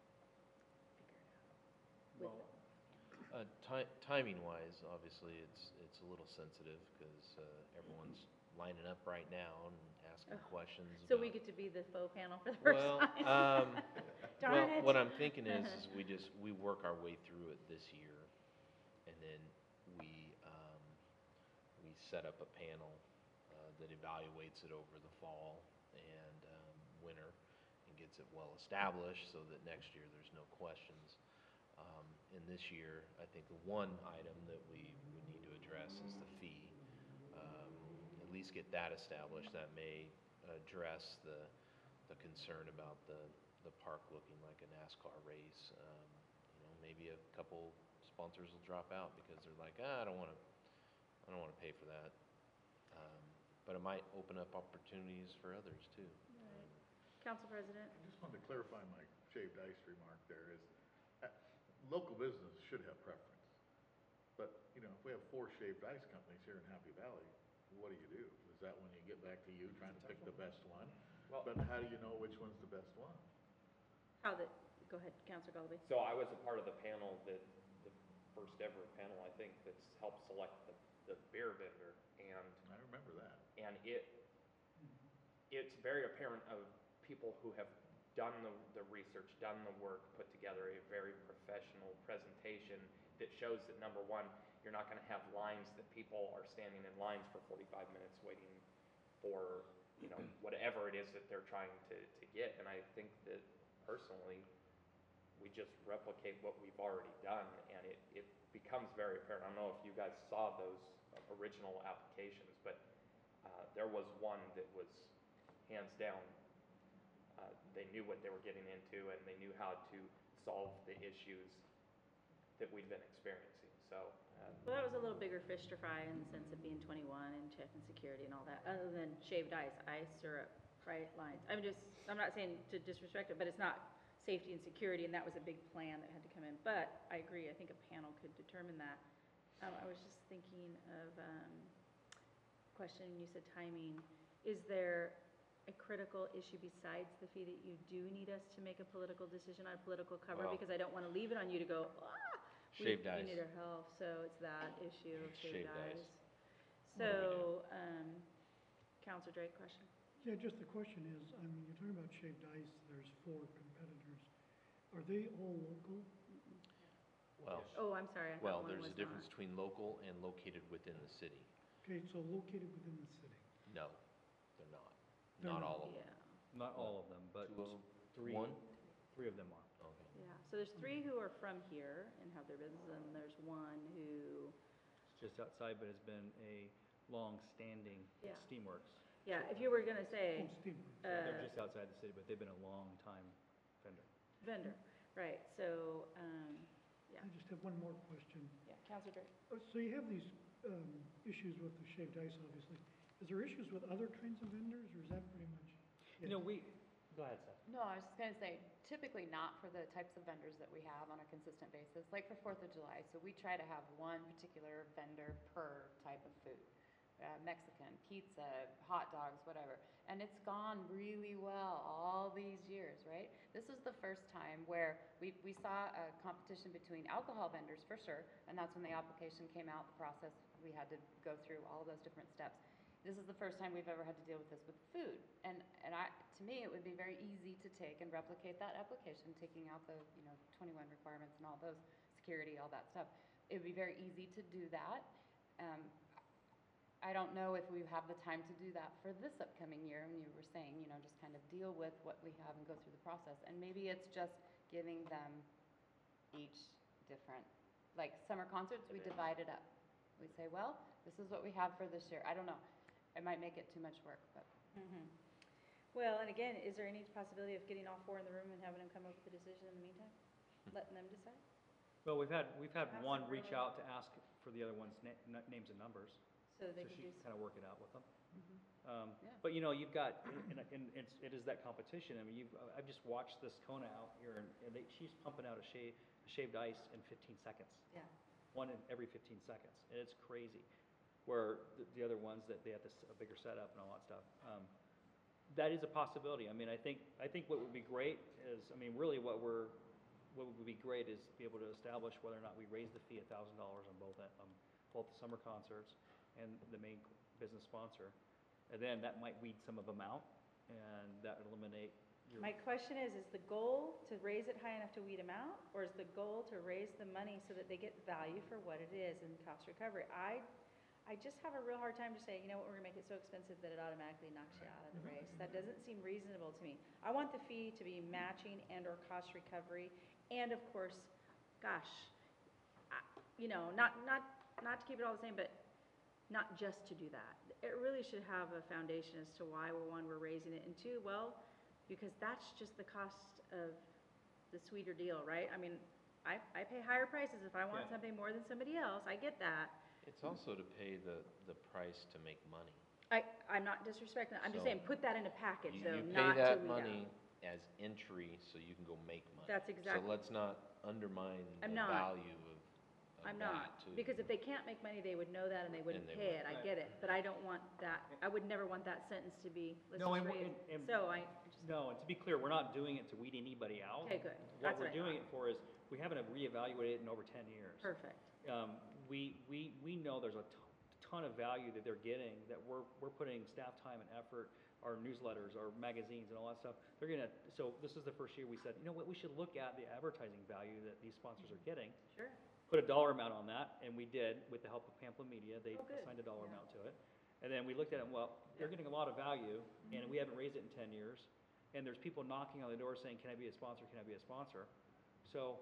figure it out. Timing-wise, obviously, it's a little sensitive because everyone's lining up right now and asking questions. So we get to be the faux panel for the first time. Darn it. What I'm thinking is we work our way through it this year, and then we set up a panel that evaluates it over the fall and winter and gets it well established so that next year there's no questions. And this year, I think the one item that we need to address is the fee. At least get that established. That may address the concern about the park looking like a NASCAR race. Maybe a couple sponsors will drop out because they're like, I don't want to pay for that. But it might open up opportunities for others too. Right. Council President? I just wanted to clarify my shaved ice remark there is, local business should have preference. But, if we have 4 shaved ice companies here in Happy Valley, what do? Is that when you get back to you trying to pick the best one? Well, But how do you know which one's the best one? Go ahead, Councilor Galloway. so I was a part of the panel the first ever panel, I think, that's helped select the beer vendor, and I remember that. and it's very apparent of people who have done the research, done the work, put together a very professional presentation that shows that, number one, you're not going to have lines that people are standing in lines for 45 minutes waiting for, whatever it is that they're trying to get. And I think that personally, we just replicate what we've already done, and it becomes very apparent. I don't know if you guys saw those original applications, but there was one that was hands down, they knew what they were getting into, and they knew how to solve the issues that we'd been experiencing. So, Well, that was a little bigger fish to fry in the sense of being 21 and checking security and all that, other than shaved ice, syrup, right, lines. I'm not saying to disrespect it, but it's not safety and security, and that was a big plan that had to come in. But I agree, I think a panel could determine that. I was just thinking of question, you said timing. Is there a critical issue besides the fee that you do need us to make a political decision on, a political cover? Well, Because I don't want to leave it on you to go, Shaved we ice. need our help, so it's that issue of shaved Shaved ice. ice. What do we do? So, Counselor Drake, question? Yeah, just the question is, you're talking about shaved ice, there's 4 competitors. Are they all local? Well, Oh, I'm sorry, I thought one there's was a difference not. between local and located within the city. Okay, so located within the city. No, they're not. They're Not not. all of them. Yeah, Not all of them, but 2 of them? three 1? of them are. Okay. yeah. So there's 3 who are from here and have their business, and there's 1 who just outside, but has been a long-standing Yeah. Steamworks. Yeah, if you were gonna say, Oh, Steve, They're just outside the city, but they've been a long-time vendor. vendor, right, so, yeah, I just have one more question. yeah, Counselor Drake. So you have these issues with the shaved ice, obviously. Is there issues with other kinds of vendors, or is that pretty much? You know, go ahead, Seth. No, I was just gonna say, typically not for the types of vendors that we have on a consistent basis, like for 4th of July. So we try to have one particular vendor per type of food. Mexican, pizza, hot dogs, whatever. And it's gone really well all these years, right? This is the first time where we saw a competition between alcohol vendors for sure, and that's when the application came out, the process, we had to go through all those different steps. This is the first time we've ever had to deal with this with food. And to me, it would be very easy to take and replicate that application, taking out the, 21 requirements and all those, security, all that stuff. It would be very easy to do that. I don't know if we have the time to do that for this upcoming year, and you were saying, just kind of deal with what we have and go through the process. And maybe it's just giving them each different, like summer concerts, we divide it up. We say, well, this is what we have for this year. I don't know. It might make it too much work, but. Well, and again, is there any possibility of getting all 4 in the room and having them come up with a decision in the meantime? Letting them decide? Well, we've had Have one some reach early- out to ask for the other one's names and numbers, So they so can she do can kind of work it out with them. Yeah. But you've got, and it is that competition. I mean, I've just watched this Kona out here, and she's pumping out a shaved ice in 15 seconds. Yeah. One in every 15 seconds, and it's crazy. Where the other ones that they have a bigger setup and all that stuff. That is a possibility. I mean, I think what would be great is, really what would be great is be able to establish whether or not we raise the fee $1,000 on both the summer concerts and the main business sponsor. And then that might weed some of them out, and that would eliminate your. My question is the goal to raise it high enough to weed them out, or is the goal to raise the money so that they get value for what it is in cost recovery? I just have a real hard time to say, we're gonna make it so expensive that it automatically knocks you out of the race. That doesn't seem reasonable to me. I want the fee to be matching and/or cost recovery, and of course, gosh, not to keep it all the same, but not just to do that. It really should have a foundation as to why, one, we're raising it, and two, well, because that's just the cost of the sweeter deal, right? I mean, I pay higher prices if I want Yeah. something more than somebody else. I get that. It's also to pay the price to make money. I'm not disrespecting that. I'm just So, saying, put that in a package, You though, pay not to that weed out. money as entry so you can go make money. That's exactly- So let's not undermine I'm the not. value of I'm that not, too. because if they can't make money, they would know that and they wouldn't they pay would. it. I get it, but I don't want that. I would never want that sentence to be, let's No, just and- raise. and- So I just, No, and to be clear, we're not doing it to weed anybody out. Okay, good. What That's we're what I doing thought. it for is, we haven't reevaluated it in over 10 years. perfect. We know there's a ton of value that they're getting, that we're putting staff time and effort, our newsletters, our magazines and all that stuff. So this is the first year we said, you know what, we should look at the advertising value that these sponsors are getting, Sure. put a dollar amount on that, and we did with the help of Pamplin Media. They Oh, good. assigned a dollar Yeah. amount to it. And then we looked at it, well, they're getting a lot of value, and we haven't raised it in 10 years. And there's people knocking on the door saying, can I be a sponsor, can I be a sponsor? So,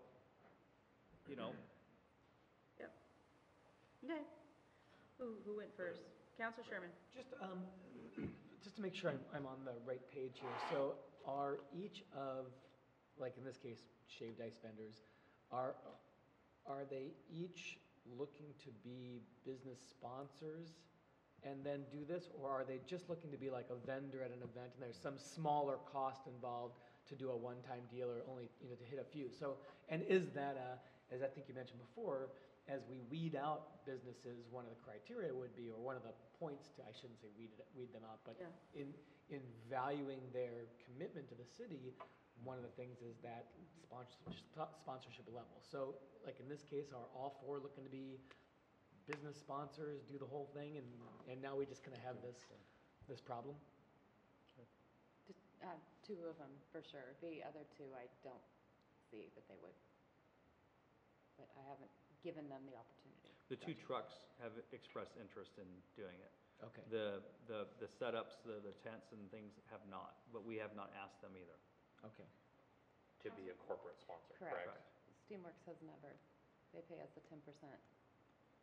Yep. Okay. Who went first? Counselor Sherman. Just to make sure I'm on the right page here, so are each of, like in this case, shaved ice vendors, are they each looking to be business sponsors and then do this, or are they just looking to be like a vendor at an event and there's some smaller cost involved to do a one-time deal or only, to hit a few? So, and is that as I think you mentioned before, as we weed out businesses, one of the criteria would be, or one of the points to, I shouldn't say weed them out, but Yeah. in valuing their commitment to the city, one of the things is that sponsorship level. So, like in this case, are all 4 looking to be business sponsors, do the whole thing, and now we just kind of have this problem? Just, 2 of them for sure. The other 2, I don't see that they would. But I haven't given them the opportunity. the 2 trucks have expressed interest in doing it. Okay. The setups, the tents and things have not, but we have not asked them either. Okay. To be a corporate sponsor, Correct. correct? Steamworks has never. They pay us the 10%.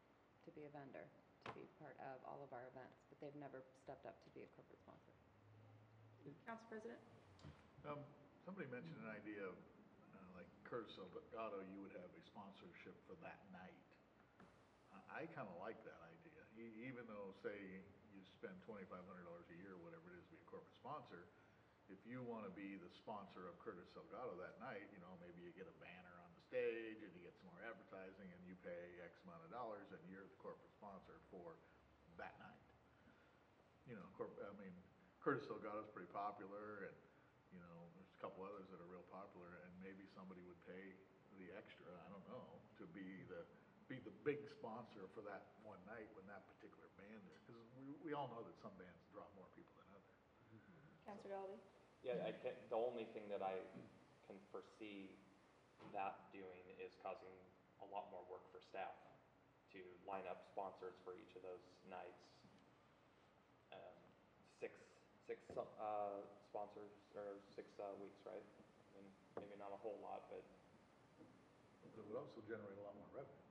to be a vendor, to be part of all of our events, but they've never stepped up to be a corporate sponsor. Council President? Somebody mentioned an idea of, like Curtis Delgado, you would have a sponsorship for that night. I kind of like that idea, even though, say, you spend $2,500 a year, whatever it is, to be a corporate sponsor. If you want to be the sponsor of Curtis Delgado that night, you know, maybe you get a banner on the stage and you get some more advertising and you pay X amount of dollars and you're the corporate sponsor for that night. You know, Curtis Delgado's pretty popular, and, you know, there's a couple others that are real popular, and maybe somebody would pay the extra, I don't know, to be the big sponsor for that one night when that particular band is, because we all know that some bands draw more people than others. Councilor Galbi? Yeah, the only thing that I can foresee that doing is causing a lot more work for staff to line up sponsors for each of those nights. Six sponsors, or 6 weeks, right? I mean, maybe not a whole lot, but It would also generate a lot more revenue.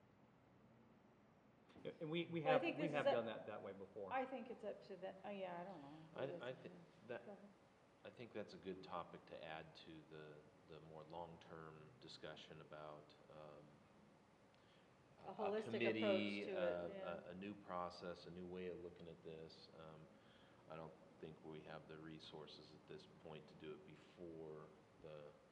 Yeah, and we Well, I have, think we this have is done that way before. I think it's up to the, oh, yeah, I don't know. I think that, I think that's a good topic to add to the more long-term discussion about, A holistic committee, approach to it, yeah. a new process, a new way of looking at this. I don't think we have the resources at this point to do it before the,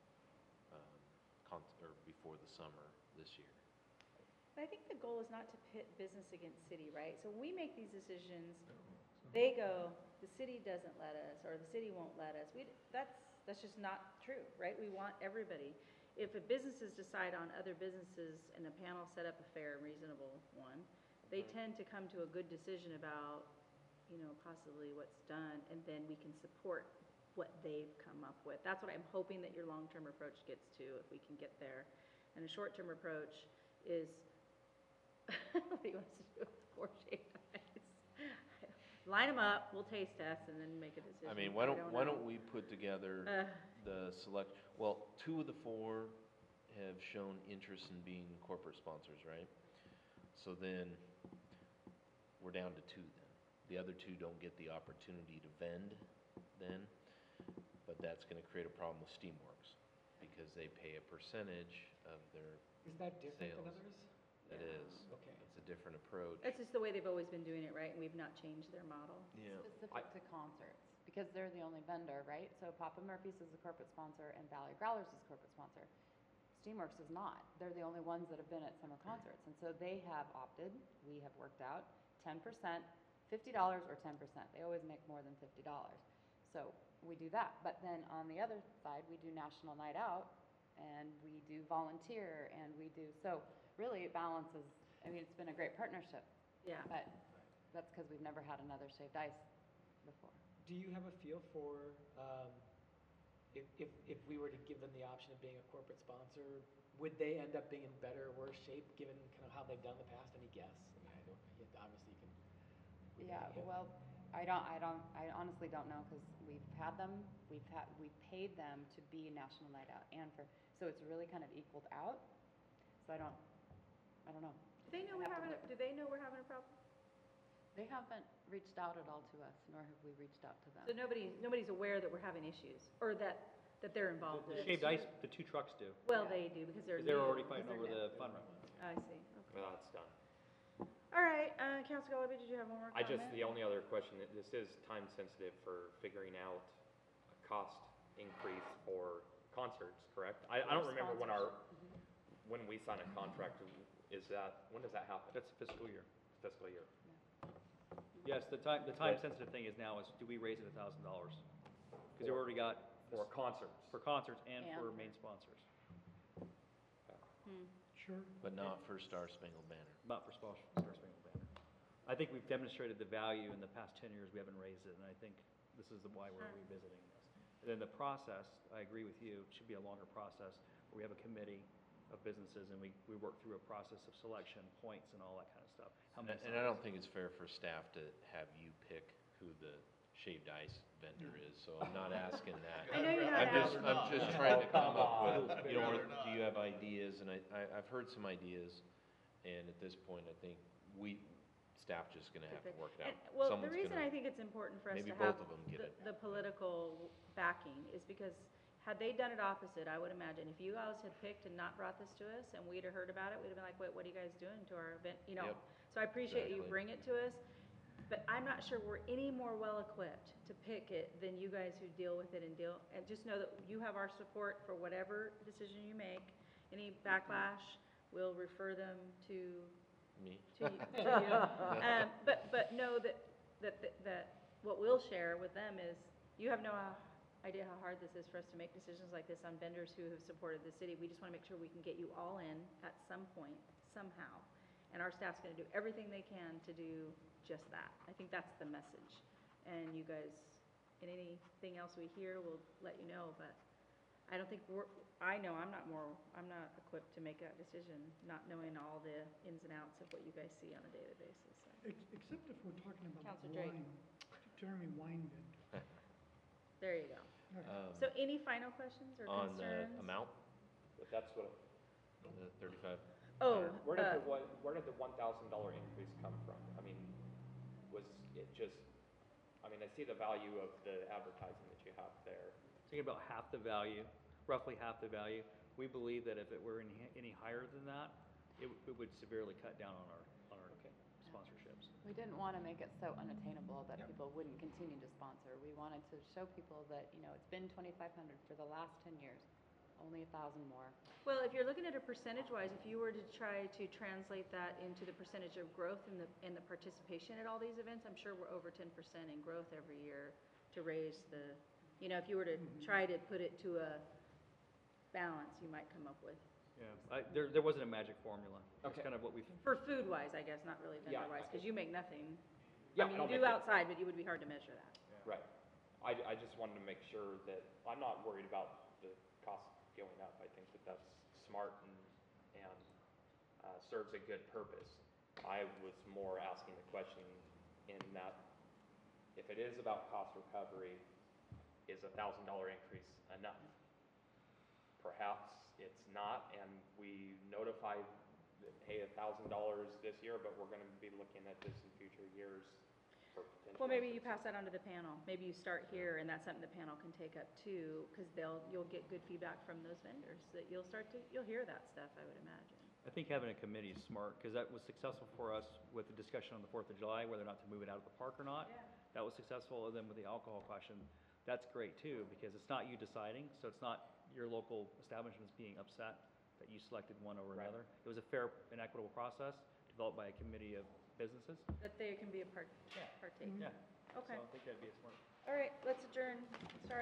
or before the summer this year. But I think the goal is not to pit business against city, right? So when we make these decisions, they go, the city doesn't let us, or the city won't let us. That's just not true, right? We want everybody. If a businesses decide on other businesses and a panel set up a fair and reasonable one, they tend to come to a good decision about, you know, possibly what's done, and then we can support what they've come up with. That's what I'm hoping that your long-term approach gets to, if we can get there. And a short-term approach is, what do you want us to do with the 4 shaved ice? Line them up, we'll taste test, and then make a decision. I mean, why don't know. we put together Uh, the select, well, 2 of the 4 have shown interest in being corporate sponsors, right? So then, we're down to 2 then. The other 2 don't get the opportunity to vend then, but that's gonna create a problem with Steamworks, because they pay a percentage of their Is that different than Sales. others? It is. Okay. It's a different approach. That's just the way they've always been doing it, right? And we've not changed their model. Yeah. Specific to concerts, because they're the only vendor, right? So Papa Murphy's is a corporate sponsor and Valley Growlers is a corporate sponsor. Steamworks is not. They're the only ones that have been at summer concerts. And so they have opted, we have worked out, 10%, $50 or 10%. They always make more than $50. So we do that. But then on the other side, we do National Night Out, and we do volunteer, and we do, so really it balances. I mean, it's been a great partnership, Yeah. but that's because we've never had another shaved ice before. Do you have a feel for, if we were to give them the option of being a corporate sponsor, would they end up being in better or worse shape, given kind of how they've done in the past? Any guess? I mean, obviously you can. Yeah, well, I honestly don't know, because we've had them, we've paid them to be National Night Out, and so it's really kind of equaled out. So I don't know. Do they know we're having a problem? They haven't reached out at all to us, nor have we reached out to So them. nobody's aware that we're having issues, or that they're involved The in it? shaved ice, the 2 trucks do, Well, Yeah. they do, because they're because they're new, already because fighting they're over new. the fun run. I see, okay. well, it's done. All right, Councilor Galabi, did you have one more comment? The only other question, this is time sensitive for figuring out a cost increase for concerts, correct? I don't remember when we sign a contract, when does that happen? That's the fiscal year. Fiscal year. Yes, the time-sensitive thing is now is, do we raise it $1,000? Because they've already got, For concerts. for concerts and And for for- main sponsors, Sure. But not for Star Spangled Banner. not for Star Spangled Banner. I think we've demonstrated the value in the past 10 years, we haven't raised it, and I think this is why we're revisiting this. And then the process, I agree with you, should be a longer process, where we have a committee of businesses, and we work through a process of selection, points, and all that kind of stuff. How many And I don't signs. think it's fair for staff to have you pick who the shaved ice vendor is, so I'm not asking that. I know you're not asking. I'm just trying to come up Oh, with, come you know, on. do you have ideas? And I've heard some ideas, and at this point, I think staff just gonna have to work it out. Well, the Someone's reason gonna- I think it's important for us maybe to have both of them get it. the political backing is because had they done it opposite, I would imagine, if you guys had picked and not brought this to us and we'd have heard about it, we'd have been like, wait, what are you guys doing to our event, you know? Yep, So I appreciate you exactly. bring it to us, but I'm not sure we're any more well-equipped to pick it than you guys who deal with it and just know that you have our support for whatever decision you make. Any backlash, we'll refer them to Me? to you. But know that what we'll share with them is, you have no idea how hard this is for us to make decisions like this on vendors who have supported the city. We just want to make sure we can get you all in at some point, somehow. And our staff's going to do everything they can to do just that. I think that's the message. And you guys, and anything else we hear, we'll let you know, but I don't think I know I'm not equipped to make that decision, not knowing all the ins and outs of what you guys see on a daily basis. So. Except if we're talking about Counselor Drake. wine, Jeremy wine vendor. There you go. Um, So any final questions or On the concerns? amount, But that's what, the 35, Oh, where did the $1,000 increase come from? I mean, was it just, I mean, I see the value of the advertising that you have there. Thinking about half the value, roughly half the value. We believe that if it were any higher than that, it would severely cut down on our sponsorships. We didn't want to make it so unattainable that people wouldn't continue to sponsor. We wanted to show people that, you know, it's been 2,500 for the last 10 years, only 1,000 more. well, if you're looking at it percentage-wise, if you were to try to translate that into the percentage of growth in the participation at all these events, I'm sure we're over 10% in growth every year to raise the, you know, if you were to try to put it to a balance, you might come up with. Yeah, there wasn't a magic formula. That's Okay. kind of what we've, For food-wise, I guess, not really Yeah, vendor-wise, because you make nothing. Yeah, I mean, I'll you make do it. outside, but it would be hard to measure that. Right. I just wanted to make sure that, I'm not worried about the cost going up. I think that that's smart and serves a good purpose. I was more asking the question in that, if it is about cost recovery, is $1,000 increase enough? Perhaps it's not, and we notified that, hey, $1,000 this year, but we're gonna be looking at this in future years for potential. Well, maybe you increases. pass that on to the panel. Maybe you start here, and that's something the panel can take up too, because you'll get good feedback from those vendors, that you'll hear that stuff, I would imagine. I think having a committee is smart, because that was successful for us with the discussion on the 4th of July, whether or not to move it out of the park or not. Yeah. That was successful, and then with the alcohol question, that's great too, because it's not you deciding, so it's not your local establishments being upset that you selected one over Right. another. It was a fair and equitable process developed by a committee of businesses. That they can be a partake. Yeah. Okay. So I think that'd be a smart. All right, let's adjourn. Sorry.